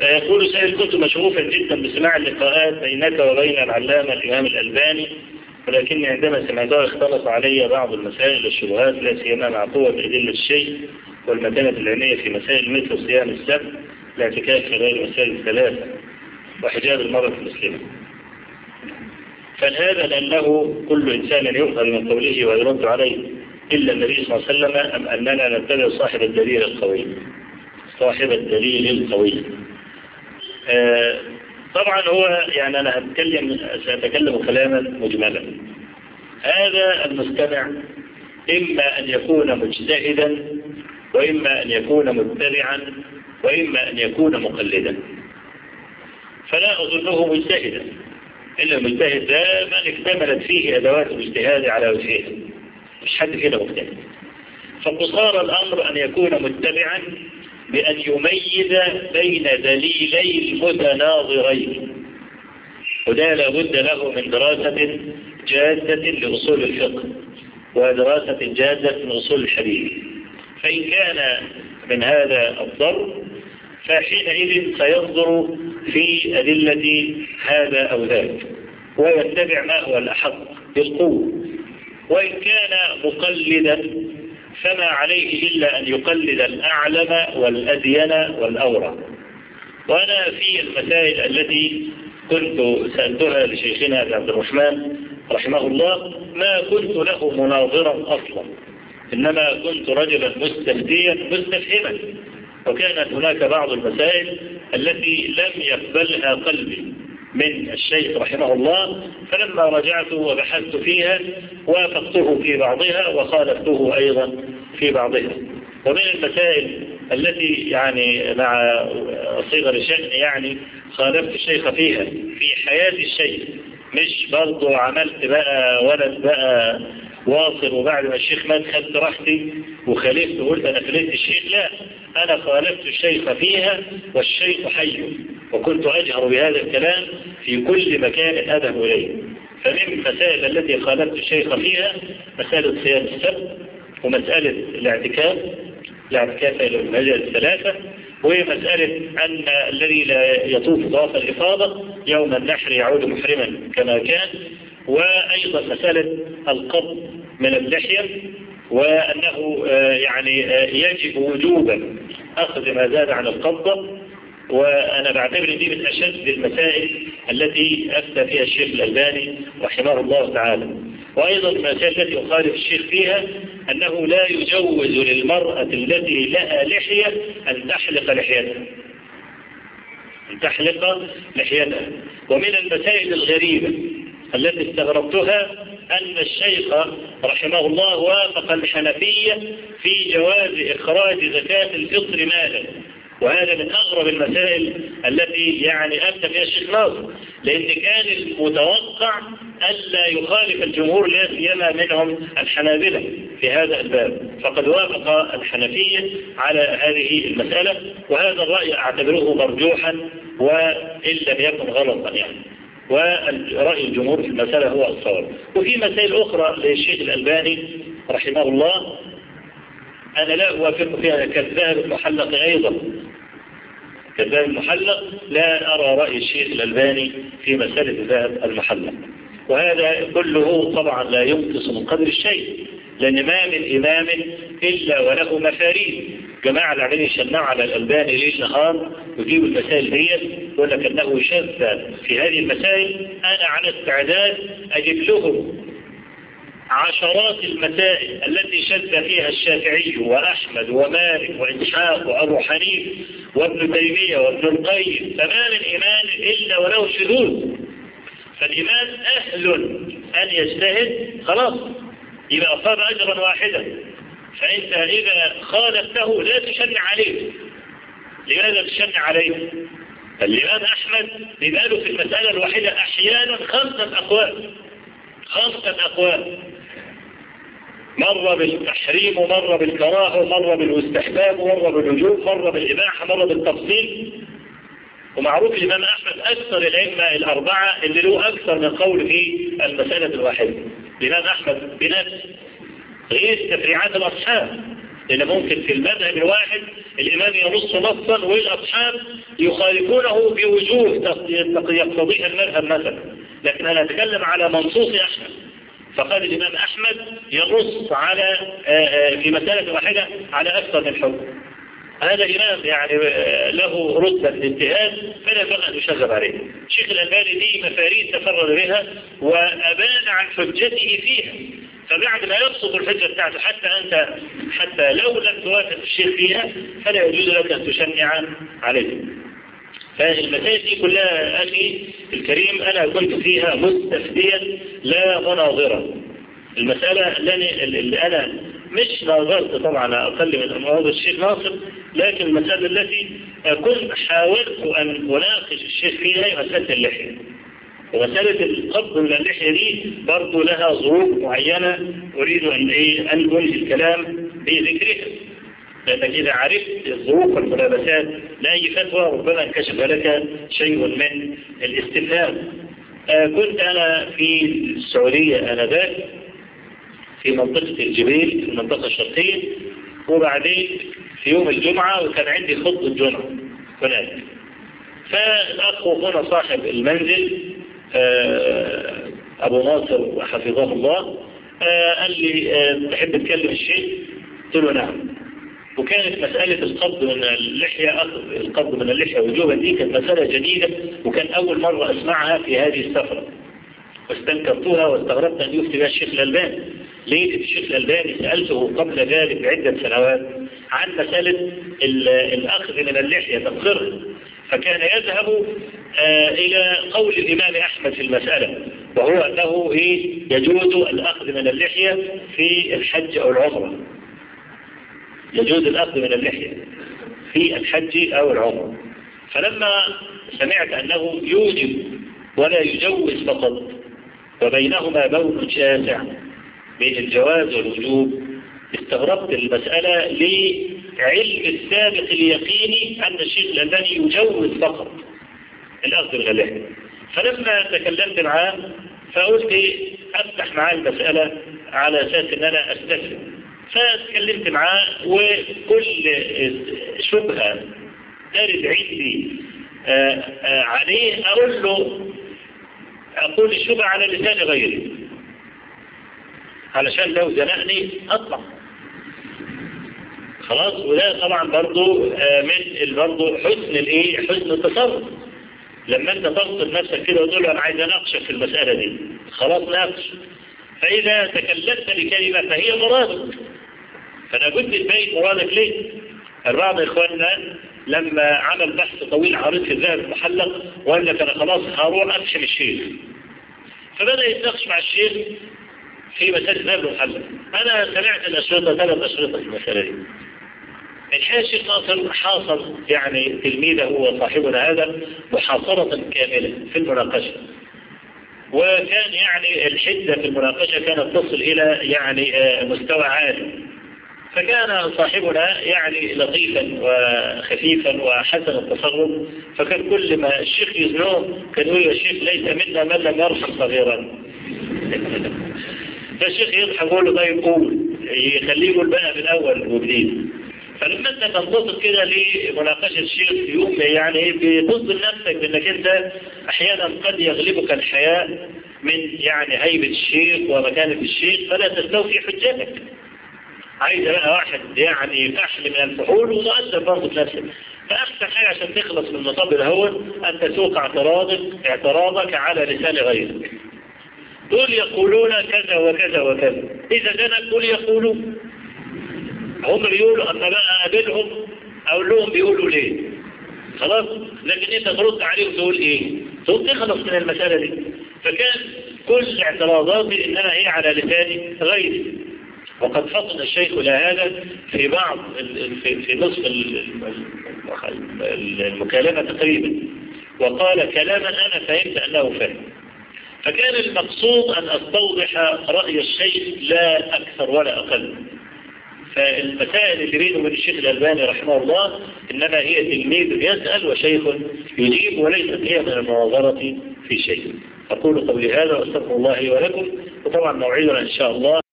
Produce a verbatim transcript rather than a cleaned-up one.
فيقول سائل: كنت مشغوفا جدا بسماع اللقاءات بينك وبين العلامة الإمام الألباني، ولكني عندما سمعتها اختلط علي بعض المسائل والشبهات، لا سيما مع قوة أدلة الشيء والمتانة العلمية في مسائل مثل صيام السبت، الاعتكاف في غير مسائل الثلاثة، وحجاب المرأة المسلمة. فهذا لأنه كل إنسان يؤخذ من قوله ويرد عليه إلا النبي صلى الله عليه وسلم، أم أننا نتبع صاحب الدليل القوي صاحب الدليل القوي آه طبعا هو يعني أنا هتكلم سأتكلم كلاما مجملا. هذا المستمع إما أن يكون مجتهدا، وإما أن يكون متبعا، وإما أن يكون مقلدا. فلا أظنه مجتهدا، إلا المجتهد ده من اكتملت فيه أدوات الاجتهاد على وجهها، مش حد كده مجتهد. فقصار الأمر أن يكون متبعا بأن يميز بين دليلي المتناظرين، وده لابد له من دراسة جادة لأصول الفقه ودراسة جادة من أصول الحديث. فإن كان من هذا الضرب فحينئذ سينظر في أدلة هذا أو ذاك ويتبع ما هو الأحق بالقوة. وإن كان مقلدا فما عليه إلا أن يقلد الأعلم والأدين والأورع. وأنا في المسائل التي كنت سألتها لشيخنا عبد الرحمن رحمه الله ما كنت له مناظرا أصلا، إنما كنت رجلا مستفتيا مستفهما، وكانت هناك بعض المسائل التي لم يقبلها قلبي من الشيخ رحمه الله، فلما رجعت وبحثت فيها وافقته في بعضها وخالفته أيضا في بعضها. ومن المسائل التي يعني مع صغر شأن يعني خالفت الشيخ فيها في حياة الشيخ، مش برضو عملت بقى ولد بقى واصل وبعد ما الشيخ مات خدت راحتي وخالفت وقلت أنا خالفت الشيخ، لا، أنا خالفت الشيخ فيها والشيخ حي، وكنت أجهر بهذا الكلام في كل مكان أذهب إليه. فمن المسائل التي خالفت الشيخ فيها مسألة صيام السبت، ومسألة الاعتكاف الاعتكاف إلى المساجد الثلاثة، ومسألة أن الذي لا يطوف طواف الإفاضة يوم النحر يعود محرما كما كان، وأيضا مسألة القبض من اللحية، وأنه يعني يجب وجوبا أخذ ما زاد عن القبضة. وأنا بعتبر دي من أشد المسائل التي أفتى فيها الشيخ الألباني رحمه الله تعالى. وأيضا المسائل التي أخالف الشيخ فيها أنه لا يجوز للمرأة التي لها لحية أن تحلق لحيتها أن تحلق لحيتها. ومن المسائل الغريبة التي استغربتها أن الشيخ رحمه الله وافق الحنفية في جواز إخراج زكاة الفطر مالا، وهذا من أغرب المسائل التي يعني أفتى فيها الشيخ ناصر، لأن كان المتوقع ألا يخالف الجمهور لا سيما منهم الحنابلة في هذا الباب، فقد وافق الحنفية على هذه المسألة، وهذا الرأي أعتبره مرجوحا وإن لم يكن غلطا يعني، ورأي الجمهور في المسألة هو الصواب. وفي مسائل أخرى للشيخ الألباني رحمه الله أنا لا أوافق فيها كالذهب المحلق أيضا، كالذهب المحلق لا أرى رأي الشيخ الألباني في مسألة الذهب المحلق، وهذا كله طبعا لا ينقص من قدر الشيء، لأن ما من إمام إلا وله مفاريد. جماعة العلمين يشنعوا على الألباني ليل نهار ويجيبوا المسائل دي يقول لك أنه شذ في هذه المسائل. أنا على استعداد أجيب لهم عشرات المسائل التي شذ فيها الشافعي وأحمد ومالك وإسحاق وأبو حنيفة وابن تيمية وابن القيم، فما من إمام إلا وله شذوذ. فالإمام أهل أن يجتهد خلاص يبقى أصاب أجرا واحدا، فأنت إذا خالفته لا تشنع عليه. لماذا تشنع عليه؟ الإمام أحمد بيبقى له في المسألة الواحدة أحيانا خمسة أقوال خمسة أقوال مرة بالتحريم ومرة بالكراهة ومرة بالاستحباب ومرة بالوجوب مرة بالإباحة مرة بالتفصيل. ومعروف الإمام أحمد أكثر الأئمة الأربعة اللي له أكثر من قول في المسألة الواحدة. الإمام أحمد بنفسه غير تفريعات الأصحاب، لأن ممكن في المذهب الواحد الإمام ينص نصا والأصحاب يخالفونه بوجوه يقتضيها المذهب مثلا، لكن أنا أتكلم على منصوص أحمد. فقال الإمام أحمد ينص على في مسألة واحدة على أكثر من حكم. هذا الإمام يعني له رتبة الاجتهاد فلا ينبغي أن يشغب عليه. الشيخ الألباني دي مفاريد تفرد بها وأبان عن حجته فيها، فبعد ما يبسط الحجة بتاعته حتى أنت حتى لو لم توافق الشيخ فيها فلا يجوز لك أن تشنع عليه. فالمسائل دي كلها أخي الكريم أنا كنت فيها مستفديا لا مناظرة. المسألة اللي أنا مش ناظرت طبعا أقل من موضوع الشيخ ناصر، لكن المسألة التي كنت حاولت أن أناقش الشيخ فيها هي مسألة اللحية. ومسألة القبض من اللحية دي برضو لها ظروف معينة أريد أن إيه أن أنهي الكلام بذكرها، لأنك إذا عرفت الظروف والملابسات لأي فتوى ربما انكشف لك شيء من الاستفهام. آه كنت أنا في السعودية آنذاك في منطقة الجبيل في المنطقة الشرقية، وبعدين في يوم الجمعة وكان عندي خطبة جمعة هناك. فالأخ هنا صاحب المنزل آه أبو ناصر وحفظه الله آه قال لي آه تحب تكلم الشيخ؟ قلت له نعم. وكانت مسألة القبض من اللحية أخذ القبض من اللحية وجوبا دي كانت مسألة جديدة، وكان أول مرة أسمعها في هذه السفرة، واستنكرتها واستغربت أن يفتي بها الشيخ الألباني. ليه الشيخ الألباني سألته قبل ذلك بعدة سنوات عن مسألة الأخذ من اللحية تقصيرها، فكان يذهب آه إلى قول الإمام أحمد في المسألة، وهو أنه إيه يجوز الأخذ من اللحية في الحج أو العمرة. يجوز الأخذ من اللحية في الحج أو العمرة. فلما سمعت أنه يوجب ولا يجوز فقط وبينهما بون شاسع بين الجواز والوجوب، استغربت المسألة لعلم السابق اليقيني أن الشيخ الألباني يجوز فقط الأخذ من اللحية. فلما تكلمت معاه فقلت أفتح معاه المسألة على أساس أن أنا أستسلم، فتكلمت معاه وكل شبهة ترد عندي آآ آآ عليه أقول له أقول الشبهة على لسان غيري علشان لو زنقني أطلع خلاص. وده طبعا برضو من برضو حسن الايه حسن التصرف، لما انت تنصر نفسك كده وتقول له انا عايز اناقشك في المسألة دي خلاص ناقش. فإذا تكلمت بكلمة فهي مرادك، فأنا قلت البيت مرادك ليه؟ البعض إخواننا لما عمل بحث طويل عريض في الذهب المحلق وقال لك أنا خلاص هروح أفشم الشيخ، فبدأ يتناقش مع الشيخ في مسألة الذهب المحلق. أنا سمعت الأشرطة ثلاث أشرطة في المسألة دي. الحقيقة الشيخ ناصر حاصل يعني تلميذه هو صاحبنا هذا محاصرة كاملة في المناقشة، وكان يعني الحدة في المناقشة كانت تصل إلى يعني مستوى عالي. فكان صاحبنا يعني لطيفا وخفيفا وحسن التصرف، فكان كل ما الشيخ يزنوه كان يقول يا شيخ ليس منا من لم يرحم صغيرا. فالشيخ يضحك يقول له طيب قول، يخليه يقول بقى من أول وجديد. فلما انت تنتصر كده لمناقشة الشيخ في يوم يعني بتصل نفسك بانك انت احيانا قد يغلبك الحياء من يعني هيبة الشيخ ومكانة الشيخ فلا تستوفي حجتك. عايز بقى واحد يعني فحل من الفحول وتؤثر برضه في نفسك. فأحسن حاجة عشان تخلص من المطب الهون أن تسوق اعتراضك اعتراضك على لسان غيرك. دول يقولون كذا وكذا وكذا، إذا جنك دول يقولون، هم بيقولوا أما بقى أقابلهم أقول لهم بيقولوا ليه خلاص. لكن أنت ترد عليهم تقول إيه؟ تقول تخلص من المسألة دي. فكان كل اعتراضاتي إنما هي على لسان غيري. وقد فطن الشيخ إلى هذا في بعض في, في نصف المكالمة تقريبا، وقال كلاما أنا فهمت أنه فهم. فكان المقصود أن أستوضح رأي الشيخ لا أكثر ولا أقل. فالمسائل اللي بينه وبين الشيخ الألباني رحمه الله إنما هي تلميذ يسأل وشيخ يجيب، وليست هي من المناظرة في شيء. أقول قولي هذا وأستغفر الله ولكم، وطبعا موعدنا إن شاء الله